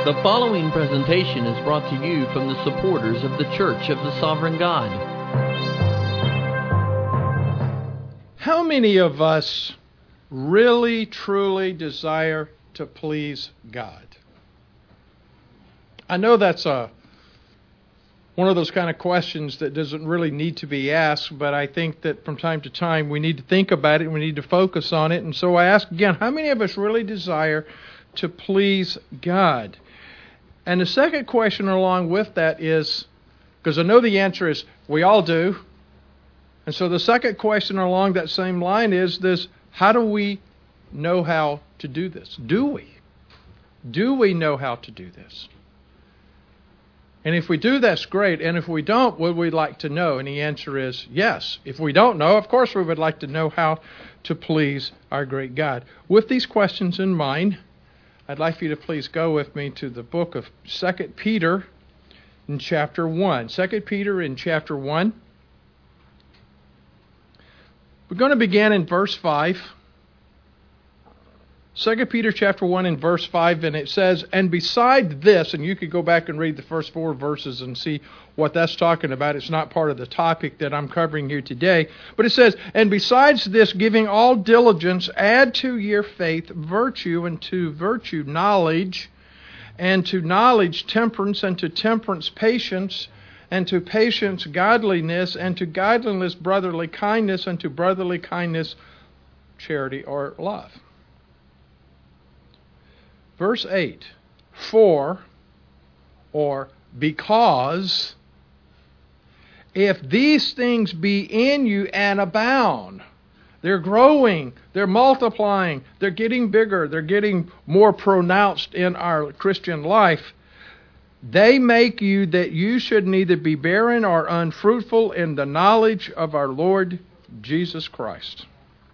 The following presentation is brought to you from the supporters of the Church of the Sovereign God. How many of us really, truly desire to please God? I know that's one of those kind of questions that doesn't really need to be asked, but I think that from time to time we need to think about it and we need to focus on it. And so I ask again, how many of us really desire to please God? And the second question along with that is, because I know the answer is we all do. And so the second question along that same line is this: how do we know how to do this? Do we? Do we know how to do this? And if we do, that's great. And if we don't, would we like to know? And the answer is yes. If we don't know, of course we would like to know how to please our great God. With these questions in mind, I'd like for you to please go with me to the book of 2 Peter in chapter 1. 2 Peter in chapter 1. We're going to begin in verse 5. 2 Peter chapter 1 and verse 5, and it says, and beside this, and you could go back and read the first 4 verses and see what that's talking about. It's not part of the topic that I'm covering here today. But it says, and besides this, giving all diligence, add to your faith virtue, and to virtue knowledge, and to knowledge temperance, and to temperance patience, and to patience godliness, and to godliness brotherly kindness, and to brotherly kindness charity or love. Verse 8, for, or because, if these things be in you and abound, they're growing, they're multiplying, they're getting bigger, they're getting more pronounced in our Christian life, they make you that you should neither be barren or unfruitful in the knowledge of our Lord Jesus Christ.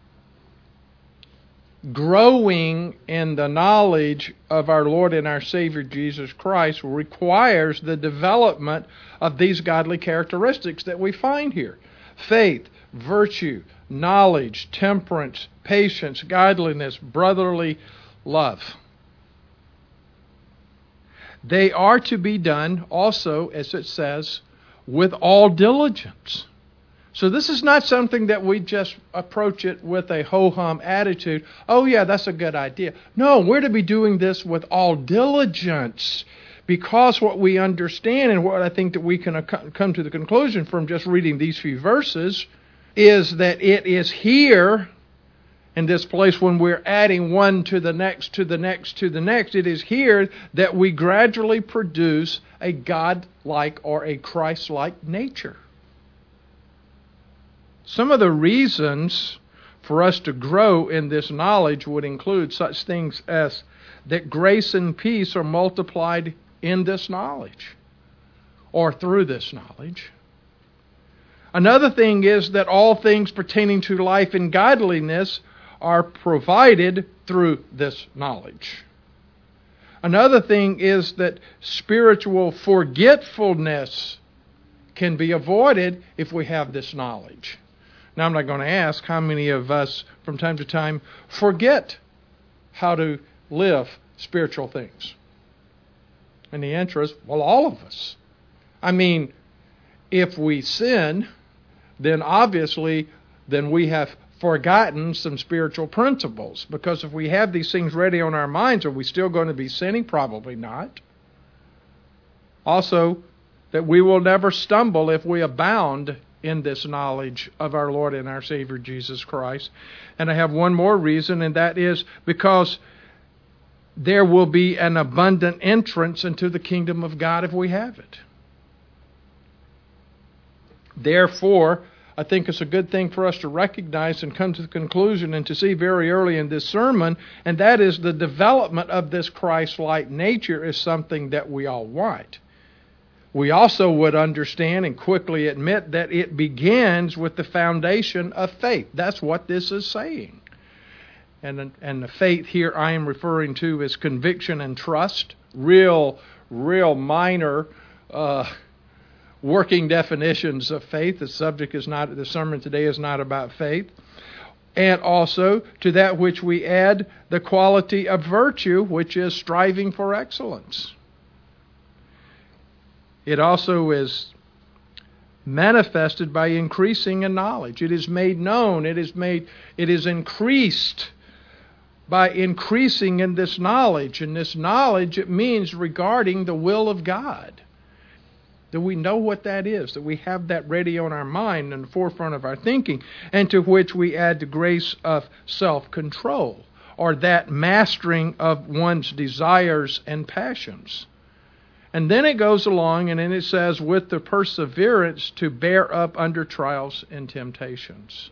Growing in the knowledge of our Lord and our Savior Jesus Christ requires the development of these godly characteristics that we find here: faith, virtue, knowledge, temperance, patience, godliness, brotherly love. They are to be done also, as it says, with all diligence. So this is not something that we just approach it with a ho-hum attitude. Oh yeah, that's a good idea. No, we're to be doing this with all diligence, because what we understand, and what I think that we can come to the conclusion from just reading these few verses, is that it is here in this place, when we're adding one to the next, to the next, to the next, it is here that we gradually produce a God-like or a Christ-like nature. Some of the reasons for us to grow in this knowledge would include such things as that grace and peace are multiplied in this knowledge, or through this knowledge. Another thing is that all things pertaining to life and godliness are provided through this knowledge. Another thing is that spiritual forgetfulness can be avoided if we have this knowledge. Now, I'm not going to ask how many of us from time to time forget how to live spiritual things. And the answer is, well, all of us. I mean, if we sin, then obviously, then we have forgotten some spiritual principles. Because if we have these things ready on our minds, are we still going to be sinning? Probably not. Also, that we will never stumble if we abound in this knowledge of our Lord and our Savior Jesus Christ. And I have one more reason, and that is because there will be an abundant entrance into the kingdom of God if we have it. Therefore, I think it's a good thing for us to recognize and come to the conclusion and to see very early in this sermon, and that is the development of this Christ-like nature is something that we all want. We also would understand and quickly admit that it begins with the foundation of faith. That's what this is saying. And the faith here I am referring to is conviction and trust. Real minor working definitions of faith. The sermon today is not about faith. And also to that which we add the quality of virtue, which is striving for excellence. It also is manifested by increasing in knowledge. It is made known. It is increased by increasing in this knowledge. And this knowledge, it means regarding the will of God. That we know what that is, that we have that ready on our mind in the forefront of our thinking, and to which we add the grace of self-control, or that mastering of one's desires and passions. And then it goes along and then it says, with the perseverance to bear up under trials and temptations.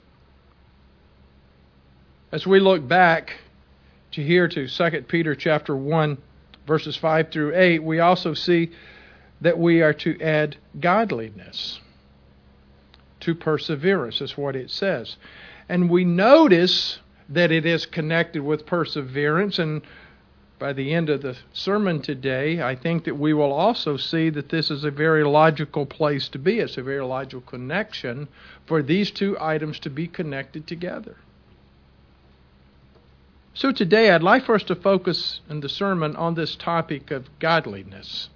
As we look back to 2 Peter chapter 1, verses 5 through 8, we also see that we are to add godliness to perseverance, is what it says. And we notice that it is connected with perseverance, and by the end of the sermon today, I think that we will also see that this is a very logical place to be. It's a very logical connection for these two items to be connected together. So today I'd like for us to focus in the sermon on this topic of godliness.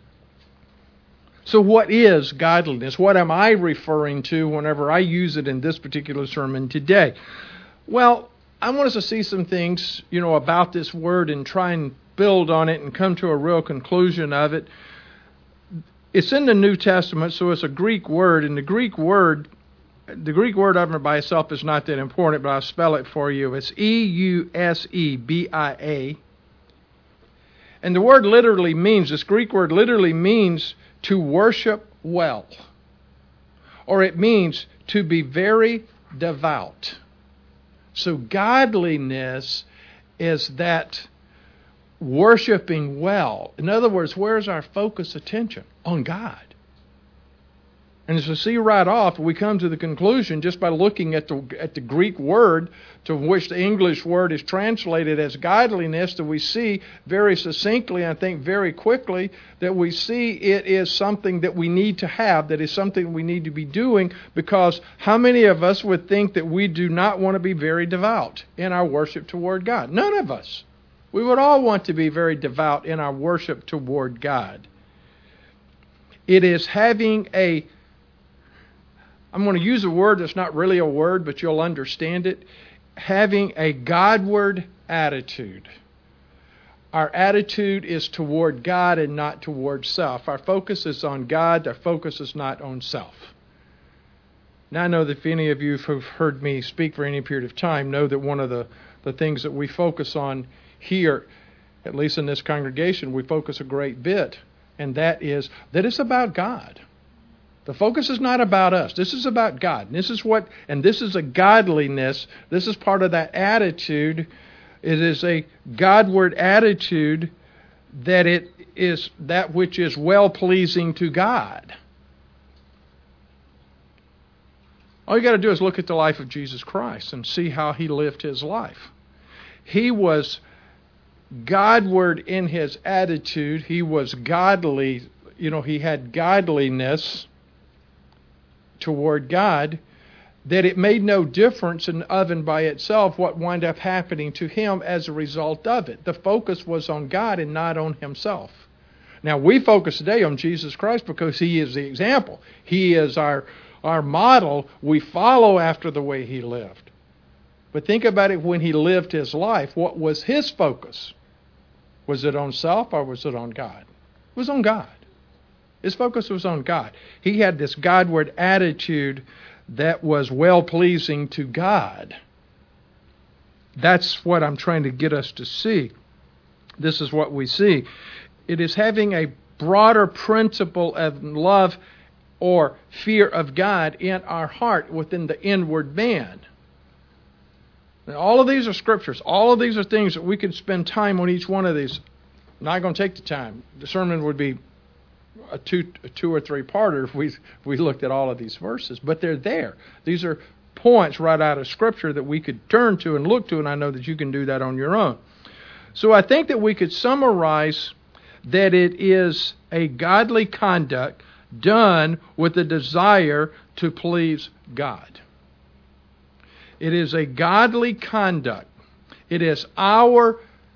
So what is godliness? What am I referring to whenever I use it in this particular sermon today? Well, I want us to see some things, about this word and try and build on it and come to a real conclusion of it. It's in the New Testament, so it's a Greek word, and the Greek word of it by itself is not that important, but I'll spell it for you. It's Eusebia. And the word literally means, this Greek word literally means to worship well. Or it means to be very devout. So godliness is that worshiping well. In other words, where's our focus attention? On God. And as we see right off, we come to the conclusion just by looking at the Greek word to which the English word is translated as godliness, that we see very succinctly, I think very quickly, that we see it is something that we need to have, that is something we need to be doing, because how many of us would think that we do not want to be very devout in our worship toward God? None of us. We would all want to be very devout in our worship toward God. It is having I'm going to use a word that's not really a word, but you'll understand it. Having a Godward attitude. Our attitude is toward God and not toward self. Our focus is on God. Our focus is not on self. Now, I know that if any of you who've heard me speak for any period of time know that one of the things that we focus on here, at least in this congregation, we focus a great bit, and that is that it's about God. The focus is not about us. This is about God. And this is a godliness. This is part of that attitude. It is a Godward attitude that it is that which is well-pleasing to God. All you got to do is look at the life of Jesus Christ and see how He lived His life. He was Godward in His attitude. He was godly. He had godliness toward God, that it made no difference in of and by itself what wound up happening to him as a result of it. The focus was on God and not on himself. Now, we focus today on Jesus Christ because He is the example. He is our model. We follow after the way He lived. But think about it, when He lived His life, what was His focus? Was it on self or was it on God? It was on God. His focus was on God. He had this Godward attitude that was well-pleasing to God. That's what I'm trying to get us to see. This is what we see. It is having a broader principle of love or fear of God in our heart within the inward man. Now, all of these are scriptures. All of these are things that we could spend time on each one of these. I'm not going to take the time. The sermon would be a two or three parter if we looked at all of these verses, but they're there. These are points right out of Scripture that we could turn to and look to, and I know that you can do that on your own. So I think that we could summarize that it is a godly conduct done with the desire to please God. It is a godly conduct. It is our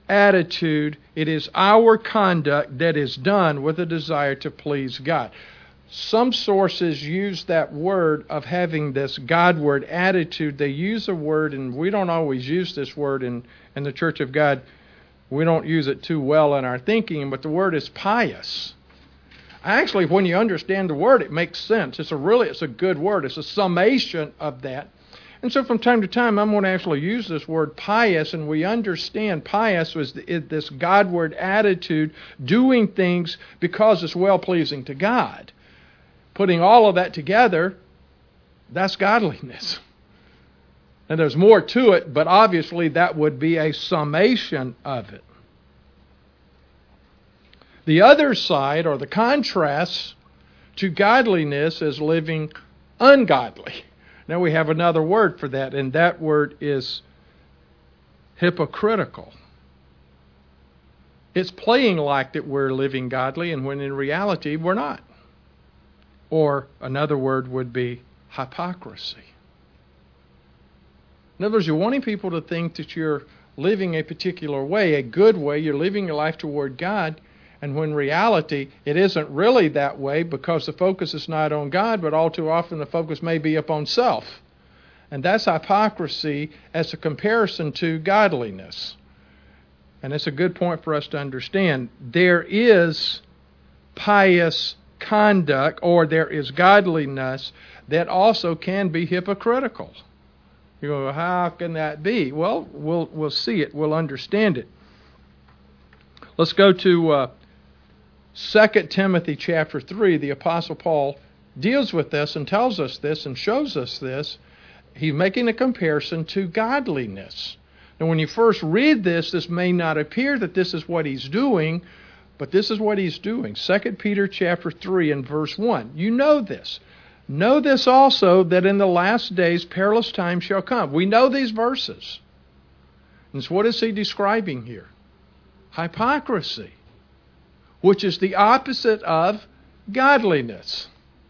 attitude. It is our conduct that is done with a desire to please God. Some sources use that word of having this Godward attitude. They use a word, and we don't always use this word in the Church of God. We don't use it too well in our thinking, but the word is pious. Actually, when you understand the word, it makes sense. It's a good word. It's a summation of that. And so from time to time, I'm going to actually use this word pious, and we understand pious was this Godward attitude, doing things because it's well-pleasing to God. Putting all of that together, that's godliness. And there's more to it, but obviously that would be a summation of it. The other side, or the contrast to godliness, is living ungodly. Now we have another word for that, and that word is hypocritical. It's playing like that we're living godly, and when in reality we're not. Or another word would be hypocrisy. In other words, you're wanting people to think that you're living a particular way, a good way, you're living your life toward God, and when in reality it isn't really that way because the focus is not on God, but all too often the focus may be upon self. And that's hypocrisy as a comparison to godliness. And it's a good point for us to understand. There is pious conduct, or there is godliness that also can be hypocritical. You go, how can that be? Well, we'll see it. We'll understand it. Let's go to 2 Timothy chapter 3. The Apostle Paul deals with this and tells us this and shows us this. He's making a comparison to godliness. Now, when you first read this, this may not appear that this is what he's doing, but this is what he's doing. 2 Peter chapter 3 and verse 1. You know this. Know this also, that in the last days perilous times shall come. We know these verses. And so what is he describing here? Hypocrisy, which is the opposite of godliness.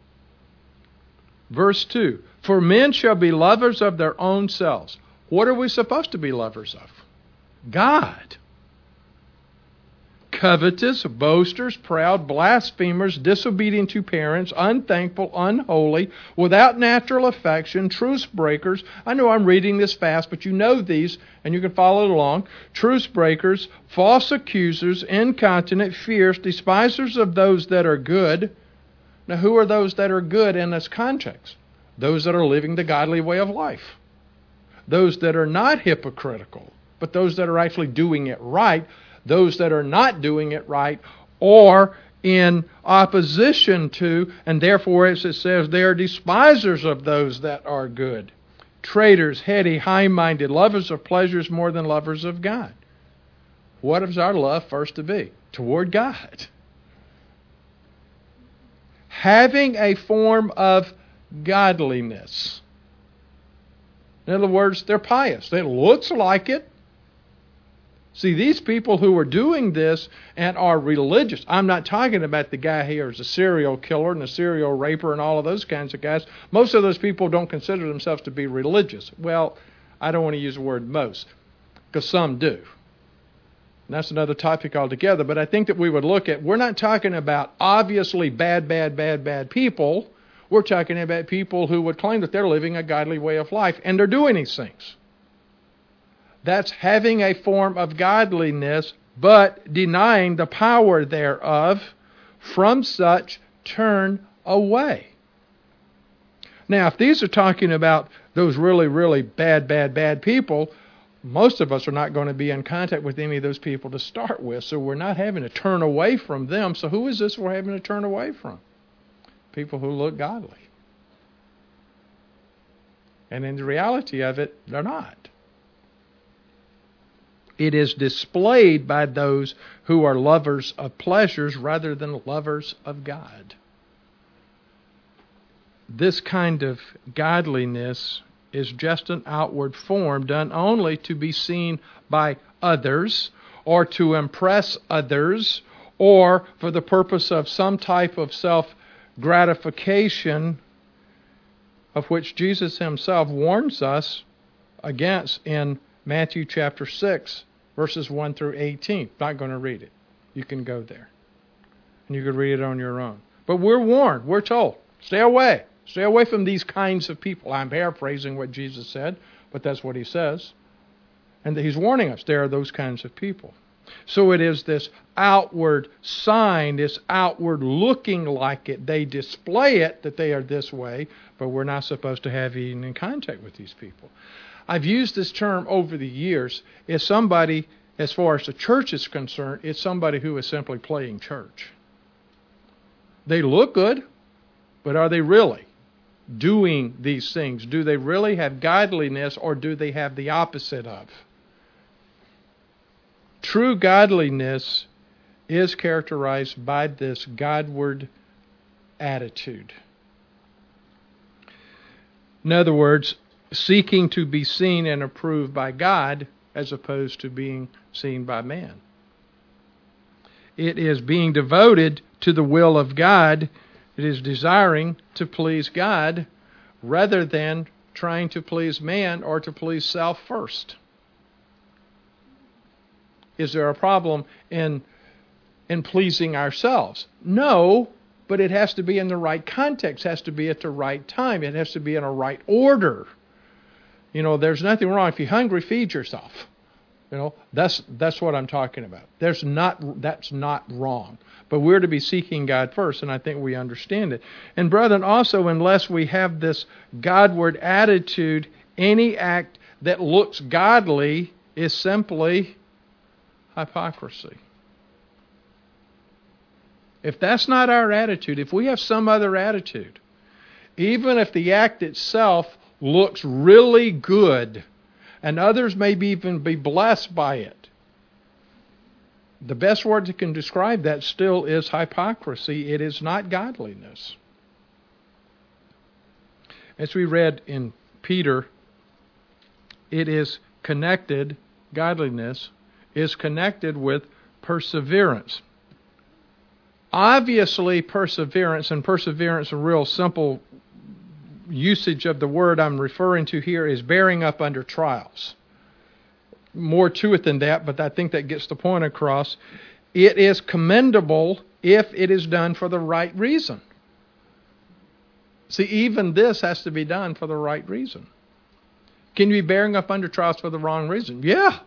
Verse 2. For men shall be lovers of their own selves. What are we supposed to be lovers of? God. Covetous, boasters, proud, blasphemers, disobedient to parents, unthankful, unholy, without natural affection, truce breakers. I know I'm reading this fast, but you know these, and you can follow it along. Truce breakers, false accusers, incontinent, fierce, despisers of those that are good. Now, who are those that are good in this context? Those that are living the godly way of life. Those that are not hypocritical, but those that are actually doing it right. Those that are not doing it right, or in opposition to, and therefore, as it says, they are despisers of those that are good. Traitors, heady, high-minded, lovers of pleasures more than lovers of God. What is our love first to be? Toward God. Having a form of godliness. In other words, they're pious. It looks like it. See, these people who are doing this and are religious, I'm not talking about the guy here who's a serial killer and a serial raper and all of those kinds of guys. Most of those people don't consider themselves to be religious. Well, I don't want to use the word most, because some do. And that's another topic altogether. But I think that we would look at, we're not talking about obviously bad people. We're talking about people who would claim that they're living a godly way of life, and they're doing these things. That's having a form of godliness, but denying the power thereof. From such, turn away. Now, if these are talking about those really bad people, most of us are not going to be in contact with any of those people to start with, so we're not having to turn away from them. So who is this we're having to turn away from? People who look godly. And in the reality of it, they're not. It is displayed by those who are lovers of pleasures rather than lovers of God. This kind of godliness is just an outward form done only to be seen by others or to impress others or for the purpose of some type of self-gratification, of which Jesus himself warns us against in Matthew chapter 6, verses 1 through 18. Not going to read it. You can go there. And you can read it on your own. But we're warned, we're told, stay away. Stay away from these kinds of people. I'm paraphrasing what Jesus said, but that's what he says. And he's warning us, there are those kinds of people. So it is this outward sign, this outward looking like it. They display it that they are this way, but we're not supposed to have even in contact with these people. I've used this term over the years. If somebody, as far as the church is concerned, it's somebody who is simply playing church. They look good, but are they really doing these things? Do they really have godliness, or do they have the opposite of? True godliness is characterized by this Godward attitude. In other words, seeking to be seen and approved by God as opposed to being seen by man. It is being devoted to the will of God. It is desiring to please God rather than trying to please man or to please self first. Is there a problem in pleasing ourselves? No, but it has to be in the right context. It has to be at the right time. It has to be in a right order. You know, there's nothing wrong. If you're hungry, feed yourself. You know, that's what I'm talking about. That's not wrong. But we're to be seeking God first, and I think we understand it. And brethren, also, unless we have this Godward attitude, any act that looks godly is simply hypocrisy. If that's not our attitude, if we have some other attitude, even if the act itself looks really good and others may even be blessed by it, the best word that can describe that still is hypocrisy. It is not godliness. As we read in Peter, it is connected, godliness is connected with perseverance. Obviously, perseverance, a real simple usage of the word I'm referring to here, is bearing up under trials. More to it than that, but I think that gets the point across. It is commendable if it is done for the right reason. See, even this has to be done for the right reason. Can you be bearing up under trials for the wrong reason? Yeah,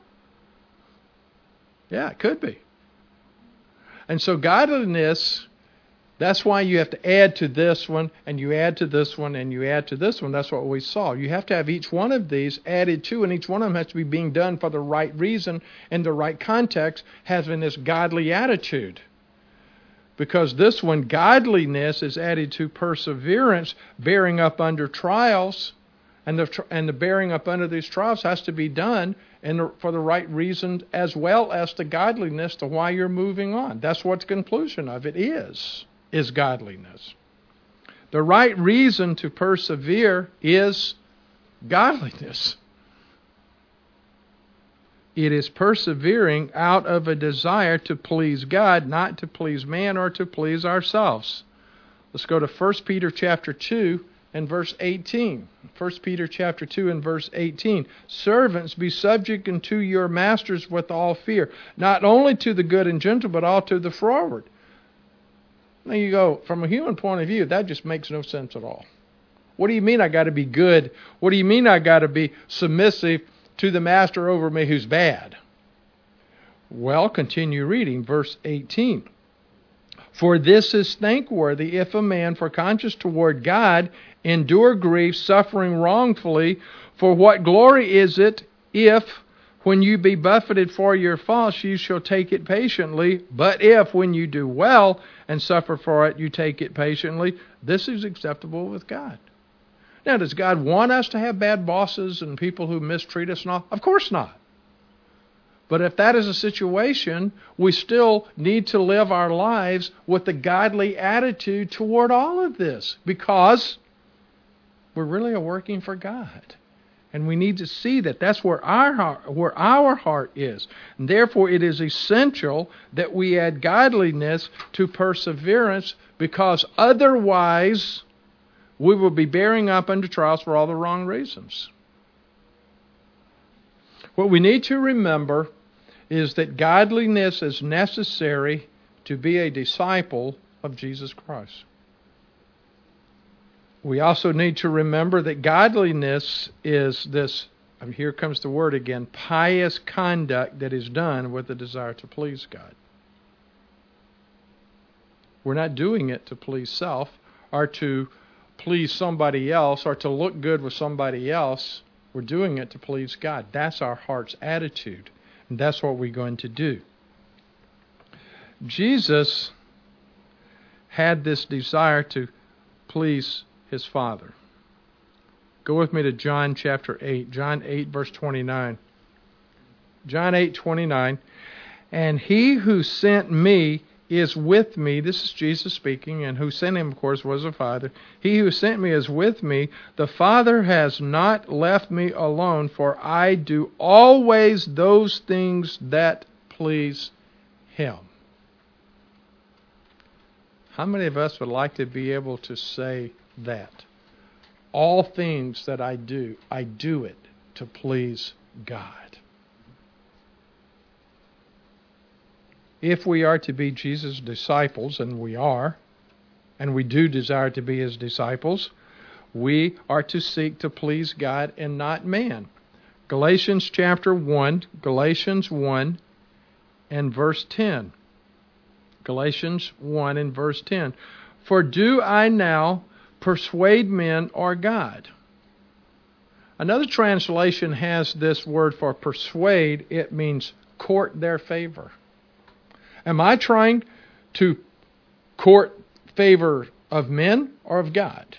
it could be. And so godliness, that's why you have to add to this one, and you add to this one, and you add to this one. That's what we saw. You have to have each one of these added to, and each one of them has to be being done for the right reason, in the right context, having this godly attitude. Because this one, godliness, is added to perseverance, bearing up under trials, and the bearing up under these trials has to be done for the right reason, as well as the godliness to why you're moving on. That's what the conclusion of it is godliness. The right reason to persevere is godliness. It is persevering out of a desire to please God, not to please man or to please ourselves. Let's go to 1 Peter chapter 2 and verse 18. 1 Peter chapter 2 and verse 18. Servants, be subject unto your masters with all fear, not only to the good and gentle, but all to the froward. Now you go, from a human point of view, that just makes no sense at all. What do you mean I got to be good? What do you mean I got to be submissive to the master over me who's bad? Well, continue reading, verse 18. For this is thankworthy if a man, for conscience toward God, endure grief, suffering wrongfully. For what glory is it if, when you be buffeted for your faults, you shall take it patiently? But if, when you do well and suffer for it, you take it patiently, this is acceptable with God. Now, does God want us to have bad bosses and people who mistreat us and all? Of course not. But if that is a situation, we still need to live our lives with a godly attitude toward all of this, because we're really working for God. And we need to see that that's where our heart is. And therefore, it is essential that we add godliness to perseverance, because otherwise we will be bearing up under trials for all the wrong reasons. What we need to remember is that godliness is necessary to be a disciple of Jesus Christ. We also need to remember that godliness is this, and here comes the word again, pious conduct that is done with the desire to please God. We're not doing it to please self or to please somebody else or to look good with somebody else. We're doing it to please God. That's our heart's attitude. And that's what we're going to do. Jesus had this desire to please his Father. Go with me to John chapter 8. John 8 verse 29. John 8:29. And he who sent me is with me. This is Jesus speaking, and who sent him, of course, was the Father. He who sent me is with me. The Father has not left me alone, for I do always those things that please him. How many of us would like to be able to say that? All things that I do it to please God. If we are to be Jesus' disciples, and we are, and we do desire to be his disciples, we are to seek to please God and not man. Galatians chapter 1, Galatians 1 and verse 10. Galatians 1 and verse 10. For do I now persuade men or God? Another translation has this word for persuade. It means court their favor. Am I trying to court favor of men or of God?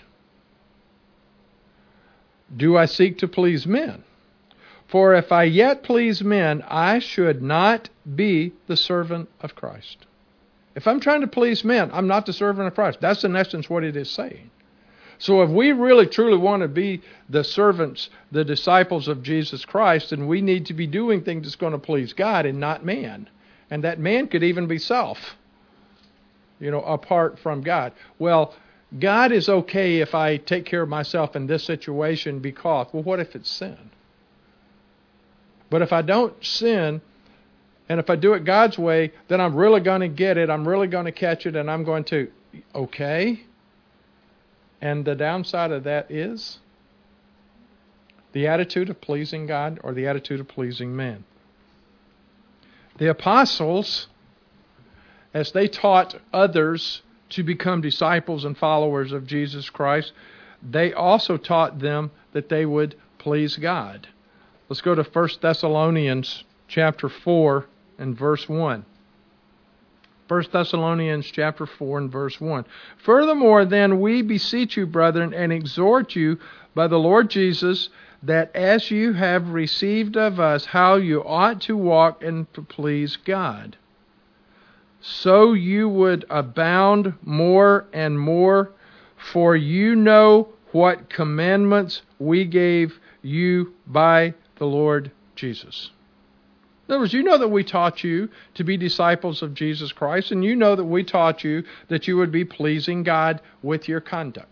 Do I seek to please men? For if I yet please men, I should not be the servant of Christ. If I'm trying to please men, I'm not the servant of Christ. That's in essence what it is saying. So if we really truly want to be the servants, the disciples of Jesus Christ, then we need to be doing things that's going to please God and not man. And that man could even be self, apart from God. Well, God is okay if I take care of myself in this situation because, well, what if it's sin? But if I don't sin, and if I do it God's way, then I'm really going to get it, I'm really going to catch it, and I'm going to, okay? And the downside of that is the attitude of pleasing God or the attitude of pleasing man. The apostles, as they taught others to become disciples and followers of Jesus Christ, they also taught them that they would please God. Let's go to 1 Thessalonians chapter 4 and verse 1. 1 Thessalonians chapter 4 and verse 1. Furthermore, then, we beseech you, brethren, and exhort you by the Lord Jesus, that as you have received of us how you ought to walk and to please God, so you would abound more and more, for you know what commandments we gave you by the Lord Jesus. In other words, you know that we taught you to be disciples of Jesus Christ, and you know that we taught you that you would be pleasing God with your conduct.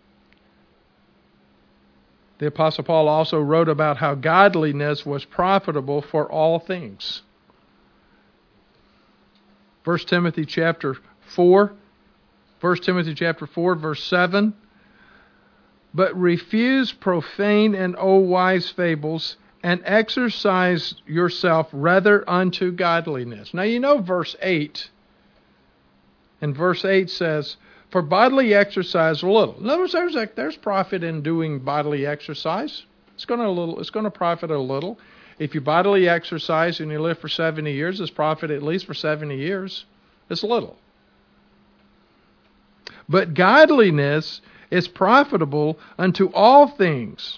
The Apostle Paul also wrote about how godliness was profitable for all things. 1 Timothy chapter 4, verse 7. But refuse profane and wise fables, and exercise yourself rather unto godliness. Now verse 8. And verse 8 says, for bodily exercise little. In other words, there's profit in doing bodily exercise. It's going to profit a little. If you bodily exercise and you live for 70 years, it's profit at least for 70 years. It's little. But godliness is profitable unto all things,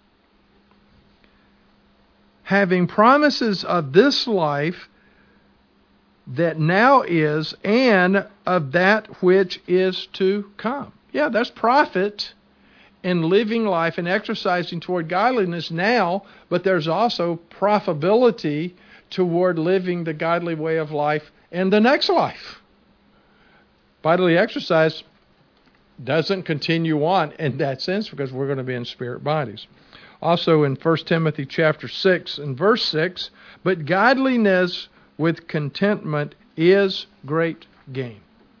having promises of this life that now is, and of that which is to come. Yeah, there's profit in living life and exercising toward godliness now, but there's also profitability toward living the godly way of life in the next life. Bodily exercise doesn't continue on in that sense because we're going to be in spirit bodies. Also in 1 Timothy chapter 6 and verse 6, but godliness with contentment is great gain.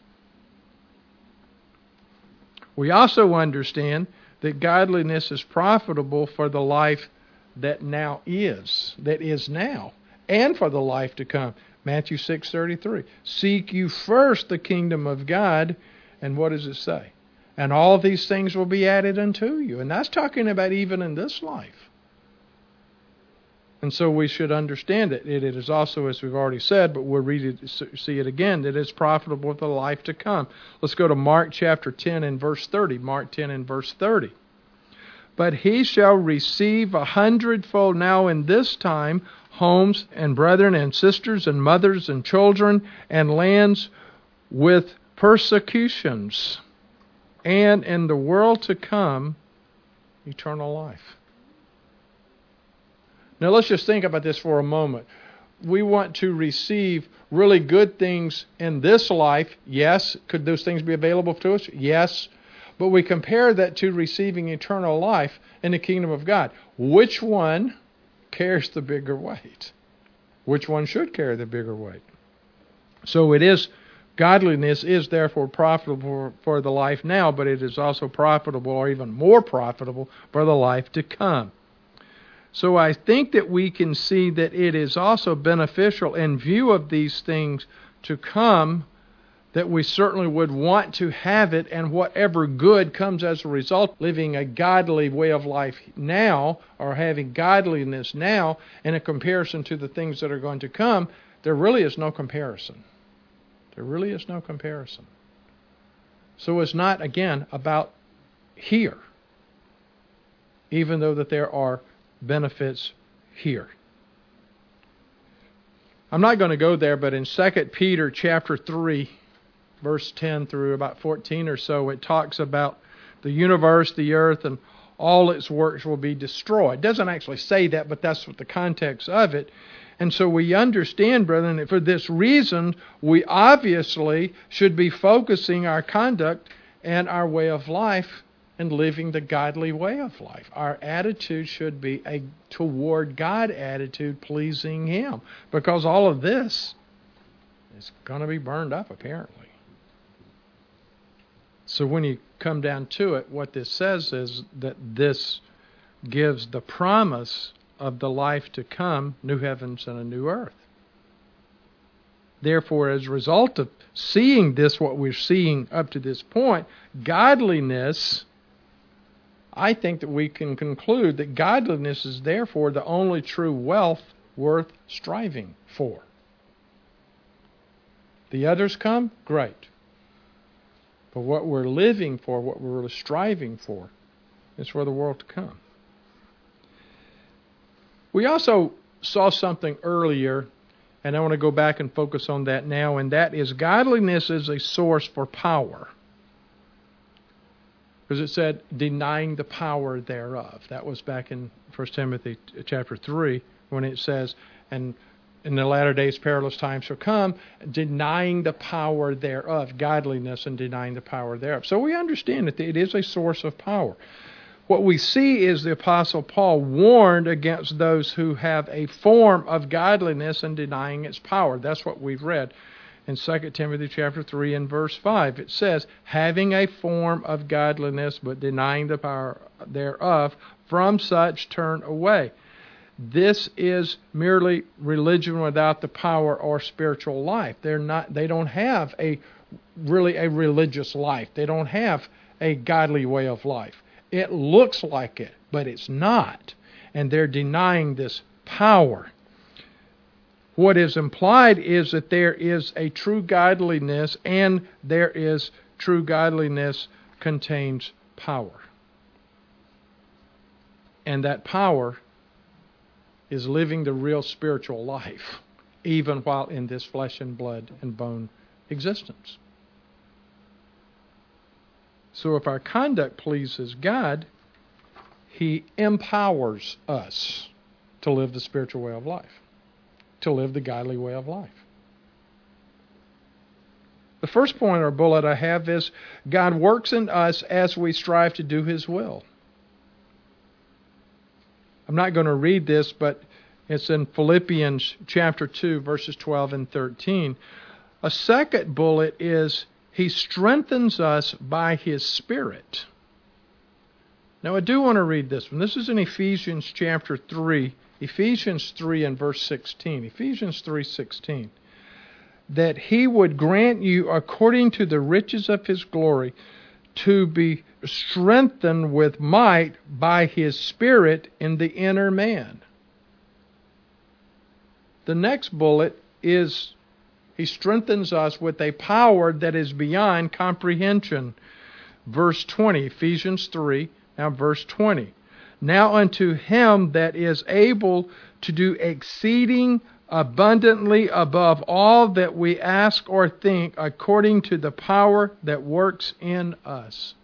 We also understand that godliness is profitable for the life that is now, and for the life to come. Matthew 6:33. Seek you first the kingdom of God, and what does it say? And all these things will be added unto you. And that's talking about even in this life. And so we should understand it. It is also, as we've already said, but we'll read it, see it again, that it's profitable for the life to come. Let's go to Mark chapter 10 and verse 30. Mark 10 and verse 30. But he shall receive 100-fold now in this time homes and brethren and sisters and mothers and children and lands with persecutions, and in the world to come, eternal life. Now let's just think about this for a moment. We want to receive really good things in this life. Yes. Could those things be available to us? Yes. But we compare that to receiving eternal life in the kingdom of God. Which one carries the bigger weight? Which one should carry the bigger weight? So godliness is therefore profitable for the life now, but it is also profitable, or even more profitable, for the life to come. So I think that we can see that it is also beneficial in view of these things to come, that we certainly would want to have it, and whatever good comes as a result, living a godly way of life now, or having godliness now, in a comparison to the things that are going to come, there really is no comparison. There really is no comparison. So it's not, again, about here, even though that there are benefits here. I'm not going to go there, but in 2 Peter chapter 3, verse 10 through about 14 or so, it talks about the universe, the earth, and all its works will be destroyed. It doesn't actually say that, but that's what the context of it. And so we understand, brethren, that for this reason, we obviously should be focusing our conduct and our way of life and living the godly way of life. Our attitude should be a toward God attitude, pleasing Him. Because all of this is going to be burned up, apparently. So when you come down to it, what this says is that this gives the promise of the life to come, new heavens and a new earth. Therefore, as a result of seeing this, what we're seeing up to this point, godliness, I think that we can conclude that godliness is therefore the only true wealth worth striving for. The others come, great. But what we're living for, what we're really striving for, is for the world to come. We also saw something earlier, and I want to go back and focus on that now, and that is godliness is a source for power. Because it said, denying the power thereof. That was back in 1 Timothy chapter 3, when it says, and in the latter days perilous times shall come, denying the power thereof, godliness and denying the power thereof. So we understand that it is a source of power. What we see is the Apostle Paul warned against those who have a form of godliness and denying its power. That's what we've read in 2 Timothy chapter 3 and verse 5. It says, having a form of godliness but denying the power thereof, from such turn away. This is merely religion without the power or spiritual life. They don't have a religious life. They don't have a godly way of life. It looks like it, but it's not. And they're denying this power. What is implied is that there is a true godliness, and there is true godliness contains power. And that power is living the real spiritual life, even while in this flesh and blood and bone existence. So if our conduct pleases God, He empowers us to live the spiritual way of life, to live the godly way of life. The first point or bullet I have is God works in us as we strive to do His will. I'm not going to read this, but It's in Philippians chapter 2, verses 12 and 13. A second bullet is He strengthens us by His Spirit. Now I do want to read this one. This is in Ephesians chapter 3. Ephesians 3 and verse 16. Ephesians 3:16. That He would grant you according to the riches of His glory to be strengthened with might by His Spirit in the inner man. The next bullet is He strengthens us with a power that is beyond comprehension. Verse 20, Ephesians 3, now verse 20. Now unto Him that is able to do exceeding abundantly above all that we ask or think, according to the power that works in us.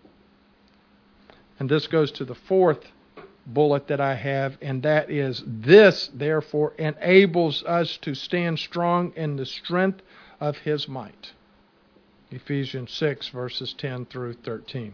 And this goes to the fourth bullet that I have, and that is, this therefore enables us to stand strong in the strength of His might. Ephesians 6, verses 10 through 13.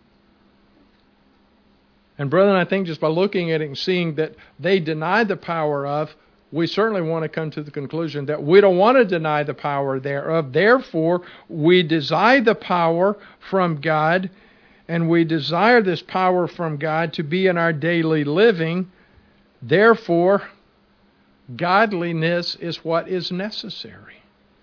And brethren, I think just by looking at it and seeing that they deny the power of, we certainly want to come to the conclusion that we don't want to deny the power thereof. Therefore, we desire the power from God, and we desire this power from God to be in our daily living. Therefore, godliness is what is necessary.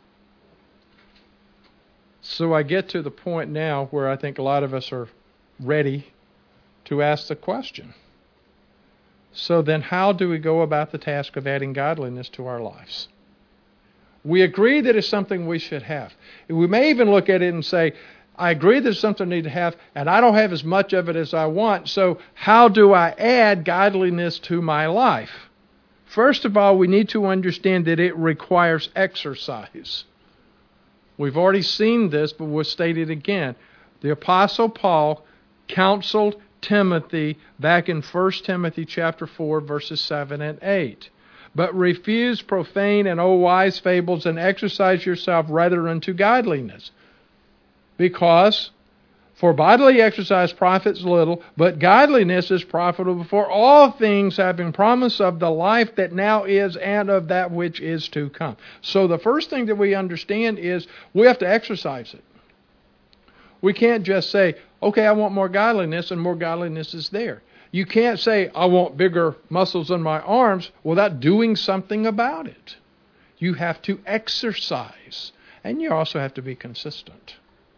So I get to the point now where I think a lot of us are ready to ask the question. So then how do we go about the task of adding godliness to our lives? We agree that it's something we should have. We may even look at it and say, I agree that it's something I need to have, and I don't have as much of it as I want, so how do I add godliness to my life? First of all, we need to understand that it requires exercise. We've already seen this, but we'll state it again. The Apostle Paul counseled Timothy back in 1 Timothy chapter 4, verses 7 and 8. But refuse profane and wise fables, and exercise yourself rather unto godliness. Because for bodily exercise profits little, but godliness is profitable for all things, having promise of the life that now is and of that which is to come. So the first thing that we understand is we have to exercise it. We can't just say, okay, I want more godliness, and more godliness is there. You can't say, I want bigger muscles in my arms without doing something about it. You have to exercise, and you also have to be consistent.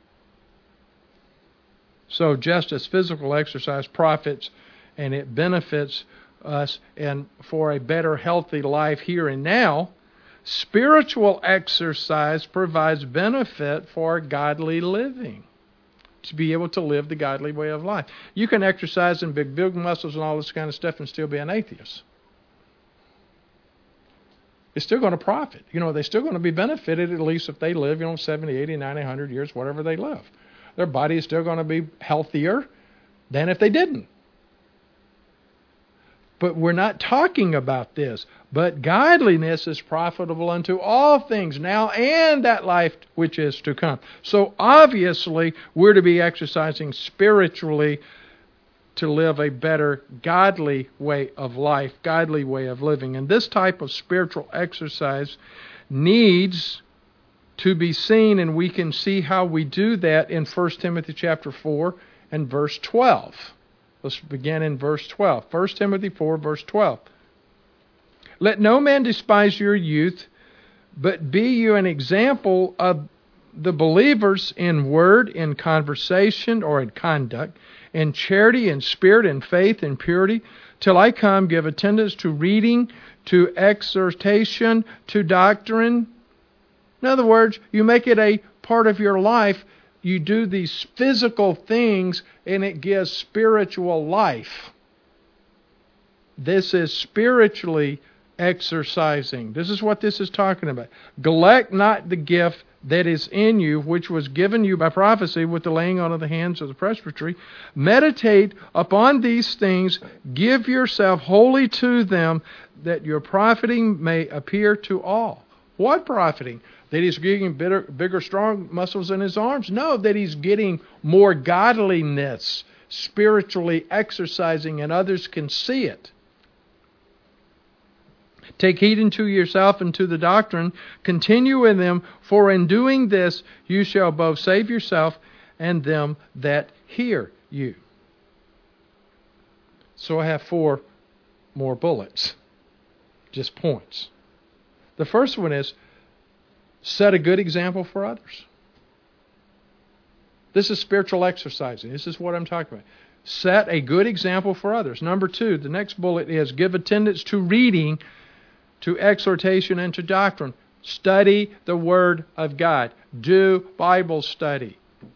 So just as physical exercise profits and it benefits us and for a better, healthy life here and now, spiritual exercise provides benefit for godly living, to be able to live the godly way of life. You can exercise and big muscles and all this kind of stuff and still be an atheist. It's still going to profit. They're still going to be benefited, at least if they live, 70, 80, 90, 100 years, whatever they live. Their body is still going to be healthier than if they didn't. But we're not talking about this. But godliness is profitable unto all things now and that life which is to come. So obviously we're to be exercising spiritually to live a better godly way of life, godly way of living. And this type of spiritual exercise needs to be seen, and we can see how we do that in 1 Timothy chapter 4 and verse 12. Let's begin in verse 12. 1 Timothy 4, verse 12. Let no man despise your youth, but be you an example of the believers in word, in conversation, or in conduct, in charity, in spirit, in faith, in purity. Till I come, give attendance to reading, to exhortation, to doctrine. In other words, you make it a part of your life. You do these physical things, and it gives spiritual life. This is spiritually exercising. This is what this is talking about. Neglect not the gift that is in you, which was given you by prophecy with the laying on of the hands of the presbytery. Meditate upon these things. Give yourself wholly to them, that your profiting may appear to all. What profiting? That he's getting bigger, strong muscles in his arms? No, that he's getting more godliness, spiritually exercising, and others can see it. Take heed unto yourself and to the doctrine. Continue in them, for in doing this you shall both save yourself and them that hear you. So I have 4 more bullets, just points. The first one is set a good example for others. This is spiritual exercising. This is what I'm talking about. Set a good example for others. Number 2, the next bullet is give attendance to reading, to exhortation, and to doctrine. Study the Word of God. Do Bible study.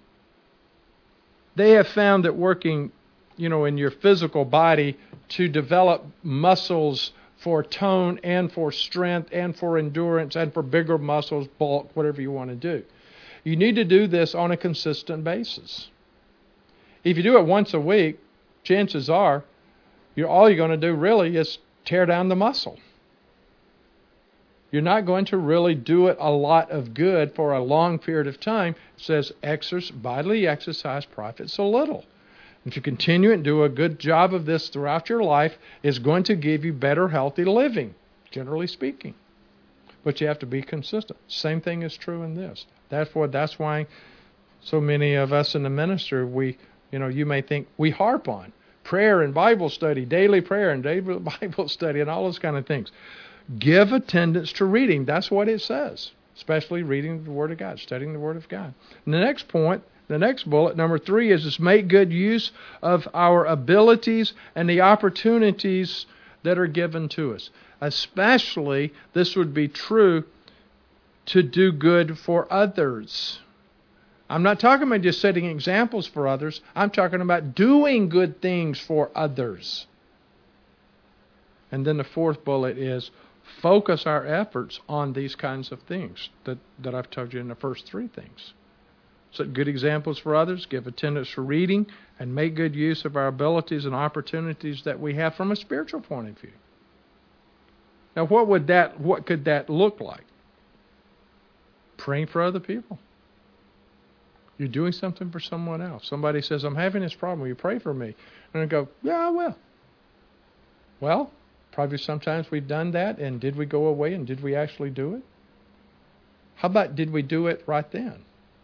They have found that working, in your physical body to develop muscles for tone and for strength and for endurance and for bigger muscles, bulk, whatever you want to do. You need to do this on a consistent basis. If you do it once a week, chances are all you're going to do really is tear down the muscle. You're not going to really do it a lot of good for a long period of time. It says bodily exercise profits a little. If you continue and do a good job of this throughout your life, it's going to give you better, healthy living, generally speaking. But you have to be consistent. Same thing is true in this. Therefore, that's why so many of us in the ministry, you may think we harp on prayer and Bible study, daily prayer and daily Bible study and all those kind of things. Give attendance to reading. That's what it says, especially reading the Word of God, studying the Word of God. And the next point, the next bullet, number 3, is make good use of our abilities and the opportunities that are given to us. Especially, this would be true to do good for others. I'm not talking about just setting examples for others. I'm talking about doing good things for others. And then the 4th bullet is focus our efforts on these kinds of things that I've told you in the first 3 things. Set good examples for others, give attendance for reading, and make good use of our abilities and opportunities that we have from a spiritual point of view. Now, what could that look like? Praying for other people. You're doing something for someone else. Somebody says, I'm having this problem. Will you pray for me? And I go, yeah, I will. Well, probably sometimes we've done that, and did we go away and did we actually do it? How about did we do it right then?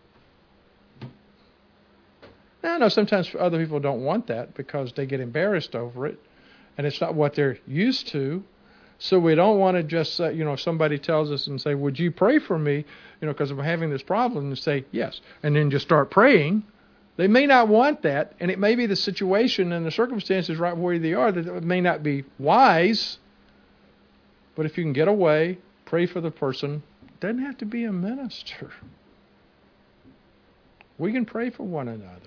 Now, I know sometimes other people don't want that because they get embarrassed over it, and it's not what they're used to. So we don't want to just say, if somebody tells us and say, would you pray for me, because I'm having this problem, and say, yes, and then just start praying. They may not want that, and it may be the situation and the circumstances right where they are that it may not be wise. But if you can get away, pray for the person, it doesn't have to be a minister. We can pray for one another.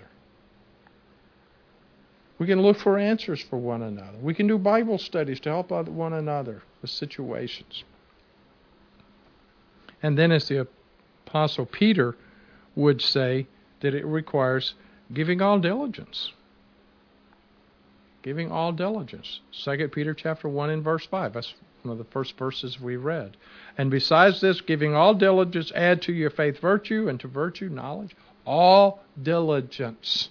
We can look for answers for one another. We can do Bible studies to help one another with situations. And then as the Apostle Peter would say, that it requires giving all diligence. Giving all diligence. 2 Peter chapter 1 and verse 5. That's one of the first verses we read. And besides this, giving all diligence, add to your faith virtue, and to virtue knowledge. All diligence.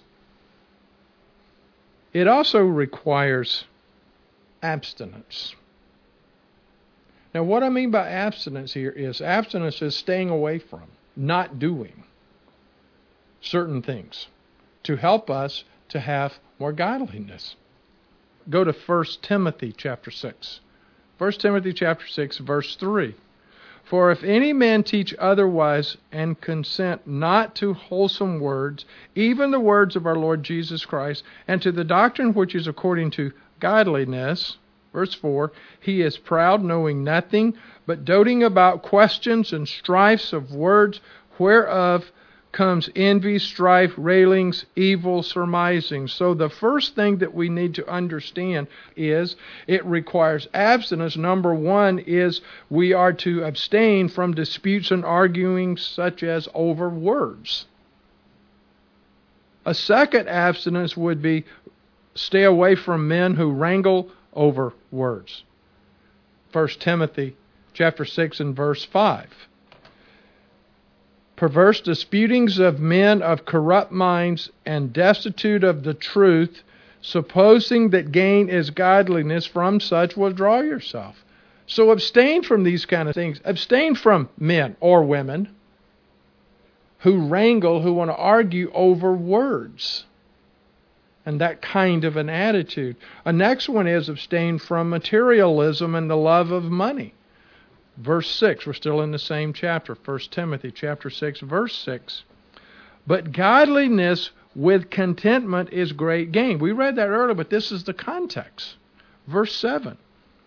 It also requires abstinence. Now, what I mean by abstinence here is staying away from, not doing certain things to help us to have more godliness. Go to 1 Timothy chapter 6. 1 Timothy chapter 6, verse 3. For if any man teach otherwise and consent not to wholesome words, even the words of our Lord Jesus Christ, and to the doctrine which is according to godliness, verse 4, he is proud, knowing nothing, but doting about questions and strifes of words, whereof comes envy, strife, railings, evil surmising. So the first thing that we need to understand is it requires abstinence. Number 1 is we are to abstain from disputes and arguing such as over words. A second abstinence would be stay away from men who wrangle over words. 1 Timothy chapter 6 and verse 5. Perverse disputings of men of corrupt minds and destitute of the truth, supposing that gain is godliness, from such withdraw yourself. So abstain from these kind of things. Abstain from men or women who wrangle, who want to argue over words. And that kind of an attitude. A next one is abstain from materialism and the love of money. Verse 6, we're still in the same chapter, 1 Timothy chapter 6, verse 6. But godliness with contentment is great gain. We read that earlier, but this is the context. Verse 7.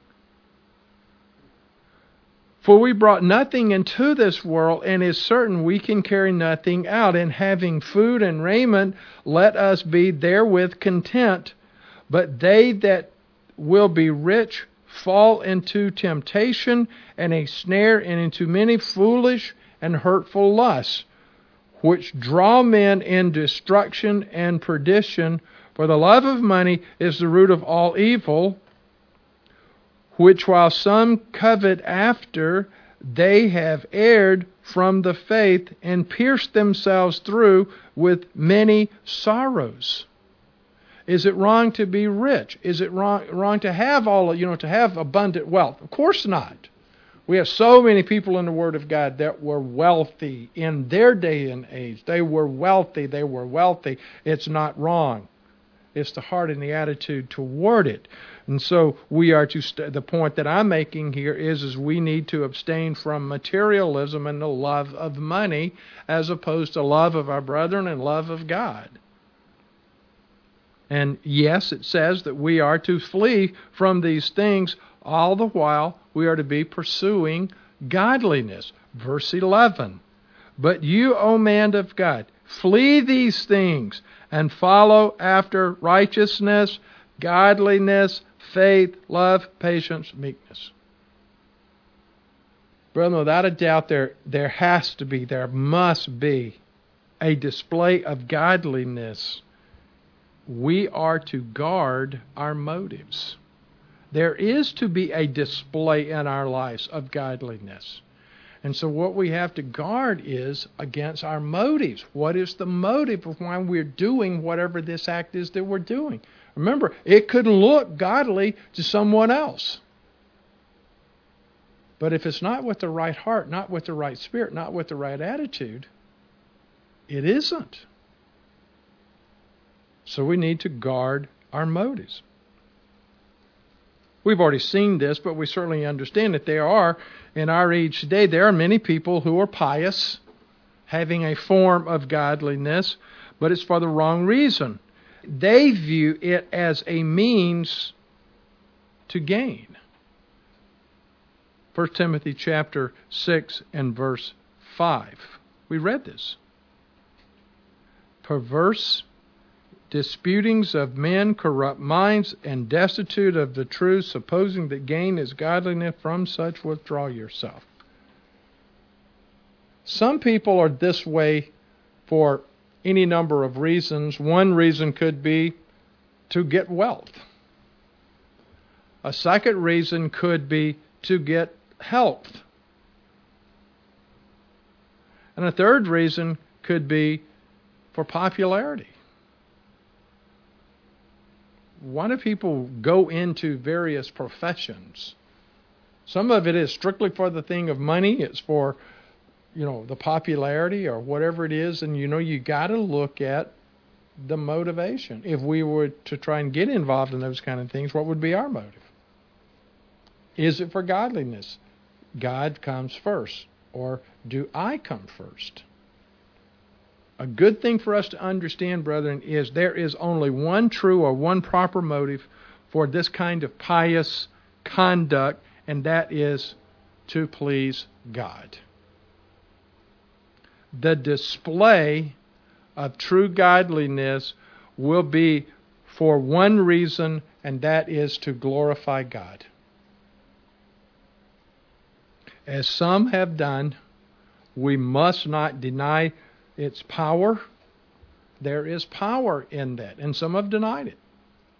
For we brought nothing into this world, and is certain we can carry nothing out. And having food and raiment, let us be therewith content. But they that will be rich fall into temptation and a snare, and into many foolish and hurtful lusts, which draw men in destruction and perdition. For the love of money is the root of all evil, which while some covet after, they have erred from the faith and pierced themselves through with many sorrows. Is it wrong to be rich? Is it wrong to have to have abundant wealth? Of course not. We have so many people in the Word of God that were wealthy in their day and age. They were wealthy. It's not wrong. It's the heart and the attitude toward it. And so we are to, the point that I'm making here is we need to abstain from materialism and the love of money as opposed to love of our brethren and love of God. And yes, it says that we are to flee from these things, all the while we are to be pursuing godliness. Verse 11. But you, O man of God, flee these things and follow after righteousness, godliness, faith, love, patience, meekness. Brethren, without a doubt, there must be a display of godliness. We are to guard our motives. There is to be a display in our lives of godliness. And so what we have to guard is against our motives. What is the motive of why we're doing whatever this act is that we're doing? Remember, it could look godly to someone else. But if it's not with the right heart, not with the right spirit, not with the right attitude, it isn't. So we need to guard our motives. We've already seen this, but we certainly understand that there are, in our age today, there are many people who are pious, having a form of godliness, but it's for the wrong reason. They view it as a means to gain. 1 Timothy chapter 6 and verse 5. We read this. Perverse disputings of men, corrupt minds, and destitute of the truth, supposing that gain is godliness, from such withdraw yourself. Some people are this way for any number of reasons. One reason could be to get wealth. A second reason could be to get health. And a third reason could be for popularity. Why do people go into various professions? Some of it is strictly for the thing of money. It's for, the popularity or whatever it is. And, you got to look at the motivation. If we were to try and get involved in those kind of things, what would be our motive? Is it for godliness? God comes first. Or do I come first? A good thing for us to understand, brethren, is there is only one true or one proper motive for this kind of pious conduct, and that is to please God. The display of true godliness will be for one reason, and that is to glorify God. As some have done, we must not deny its power. There is power in that, and some have denied it.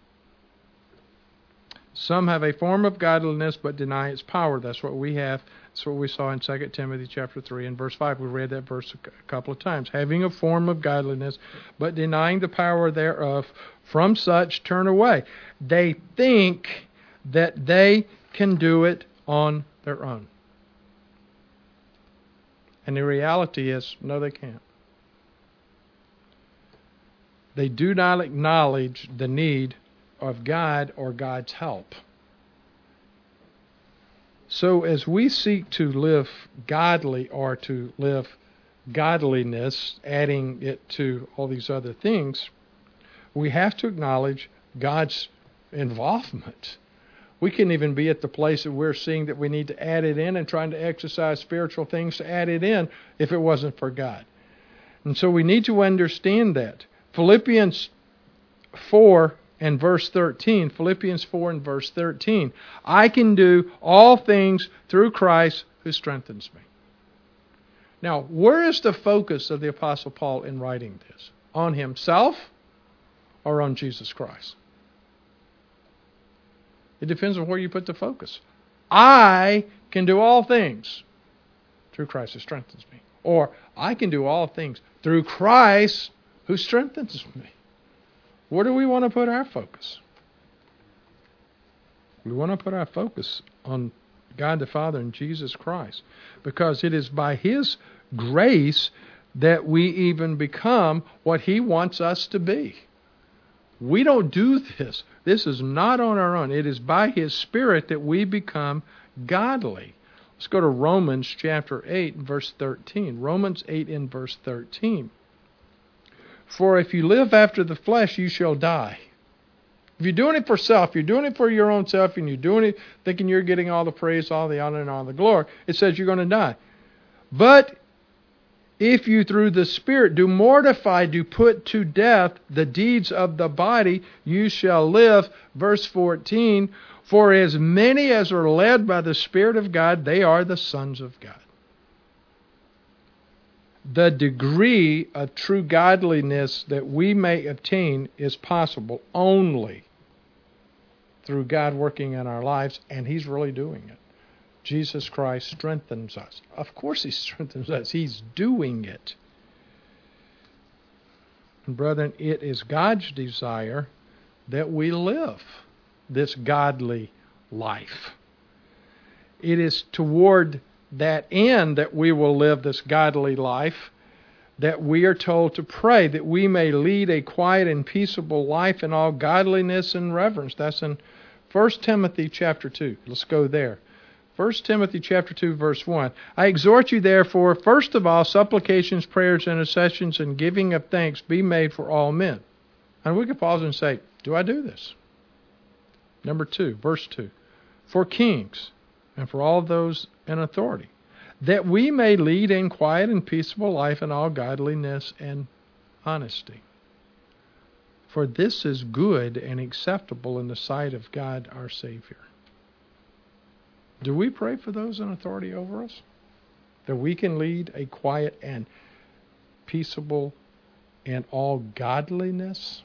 Some have a form of godliness but deny its power. That's what we have. That's what we saw in 2 Timothy chapter 3 and verse 5. We read that verse a couple of times. Having a form of godliness but denying the power thereof, from such turn away. They think that they can do it on their own. And the reality is, no, they can't. They do not acknowledge the need of God or God's help. So as we seek to live godly or to live godliness, adding it to all these other things, we have to acknowledge God's involvement. We can even be at the place that we're seeing that we need to add it in and trying to exercise spiritual things to add it in if it wasn't for God. And so we need to understand that. Philippians 4 and verse 13. Philippians 4 and verse 13. I can do all things through Christ who strengthens me. Now, where is the focus of the Apostle Paul in writing this? On himself or on Jesus Christ? It depends on where you put the focus. I can do all things through Christ who strengthens me. Or I can do all things through Christ who strengthens me. Where do we want to put our focus? We want to put our focus on God the Father and Jesus Christ, because it is by His grace that we even become what He wants us to be. We don't do this. This is not on our own. It is by His Spirit that we become godly. Let's go to Romans chapter 8 and verse 13. Romans 8 and verse 13. For if you live after the flesh, you shall die. If you're doing it for self, you're doing it for your own self, and you're doing it thinking you're getting all the praise, all the honor, and all the glory, it says you're going to die. But if you through the Spirit do mortify, do put to death the deeds of the body, you shall live. Verse 14, for as many as are led by the Spirit of God, they are the sons of God. The degree of true godliness that we may obtain is possible only through God working in our lives, and He's really doing it. Jesus Christ strengthens us. Of course He strengthens us. He's doing it. And brethren, it is God's desire that we live this godly life. It is toward that end that we will live this godly life, that we are told to pray that we may lead a quiet and peaceable life in all godliness and reverence. That's in 1 Timothy chapter 2. Let's go there. 1 Timothy chapter 2, verse 1. I exhort you therefore, first of all, supplications, prayers, intercessions, and giving of thanks be made for all men. And we could pause and say, do I do this? Number 2, verse 2. For kings and for all those in authority, that we may lead in quiet and peaceable life in all godliness and honesty. For this is good and acceptable in the sight of God our Savior. Do we pray for those in authority over us? That we can lead a quiet and peaceable and all godliness?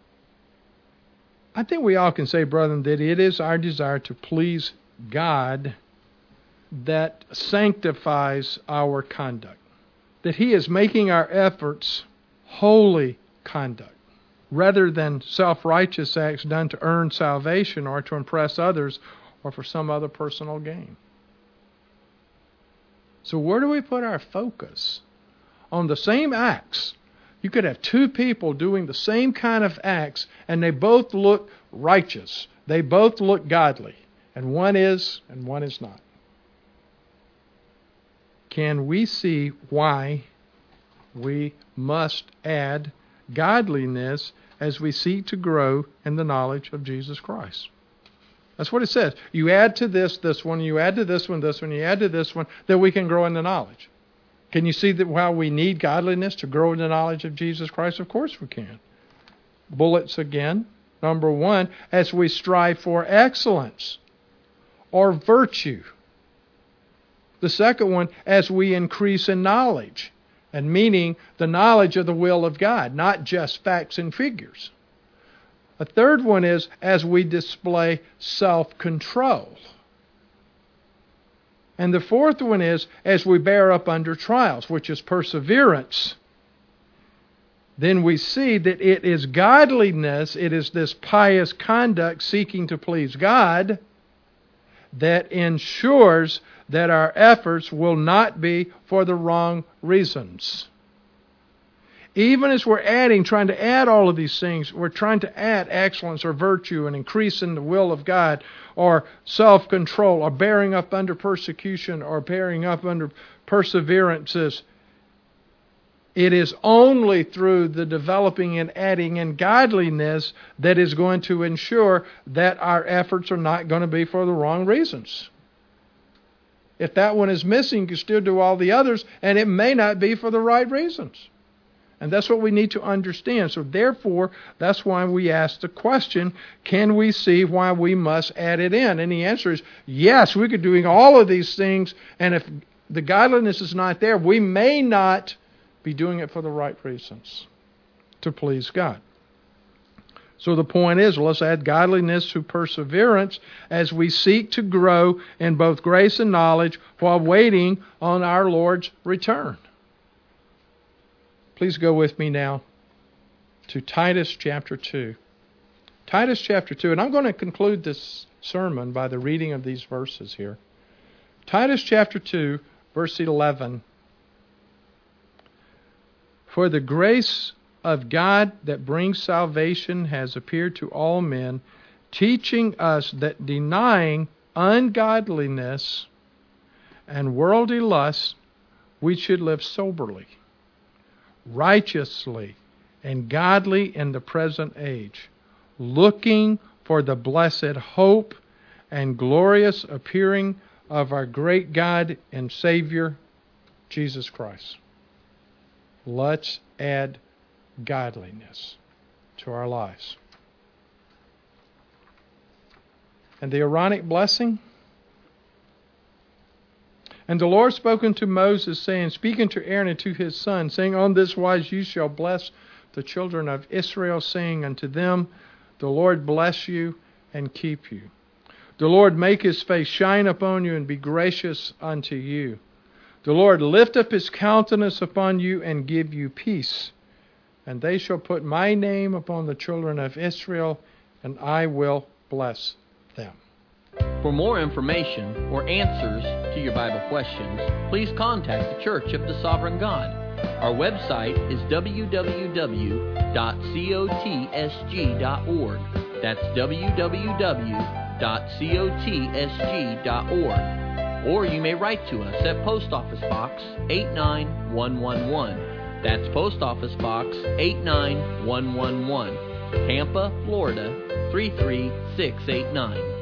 I think we all can say, brethren, that it is our desire to please God that sanctifies our conduct. That He is making our efforts holy conduct, rather than self-righteous acts done to earn salvation or to impress others or for some other personal gain. So where do we put our focus? On the same acts. You could have two people doing the same kind of acts, and they both look righteous. They both look godly. And one is, and one is not. Can we see why we must add godliness as we seek to grow in the knowledge of Jesus Christ? That's what it says. You add to this one, you add to this one, you add to this one, that we can grow in the knowledge. Can you see that why we need godliness to grow in the knowledge of Jesus Christ? Of course we can. Bullets again. Number 1, as we strive for excellence or virtue. The second one, as we increase in knowledge, and meaning the knowledge of the will of God, not just facts and figures. A third one is as we display self-control. And the fourth one is as we bear up under trials, which is perseverance. Then we see that it is godliness, it is this pious conduct seeking to please God, that ensures that our efforts will not be for the wrong reasons. Even as we're trying to add all of these things, we're trying to add excellence or virtue and increase in the will of God, or self-control, or bearing up under persecution, or bearing up under perseverances. It is only through the developing and adding in godliness that is going to ensure that our efforts are not going to be for the wrong reasons. If that one is missing, you can still do all the others, and it may not be for the right reasons. And that's what we need to understand. So therefore, that's why we ask the question, can we see why we must add it in? And the answer is, yes, we could be doing all of these things, and if the godliness is not there, we may not be doing it for the right reasons to please God. So the point is, let's add godliness to perseverance as we seek to grow in both grace and knowledge while waiting on our Lord's return. Please go with me now to Titus chapter 2. Titus chapter 2, and I'm going to conclude this sermon by the reading of these verses here. Titus chapter 2, verse 11. For the grace of God that brings salvation has appeared to all men, teaching us that denying ungodliness and worldly lust, we should live soberly, righteously, and godly in the present age, looking for the blessed hope and glorious appearing of our great God and Savior, Jesus Christ. Let's add godliness to our lives. And the Aaronic blessing. And the Lord spoke unto Moses, saying, Speak unto Aaron and to his son, saying, On this wise you shall bless the children of Israel, saying unto them, The Lord bless you and keep you. The Lord make his face shine upon you and be gracious unto you. The Lord lift up his countenance upon you and give you peace. And they shall put my name upon the children of Israel, and I will bless them. For more information or answers to your Bible questions, please contact the Church of the Sovereign God. Our website is www.cotsg.org. That's www.cotsg.org. Or you may write to us at Post Office Box 89111. That's Post Office Box 89111, Tampa, Florida 33689.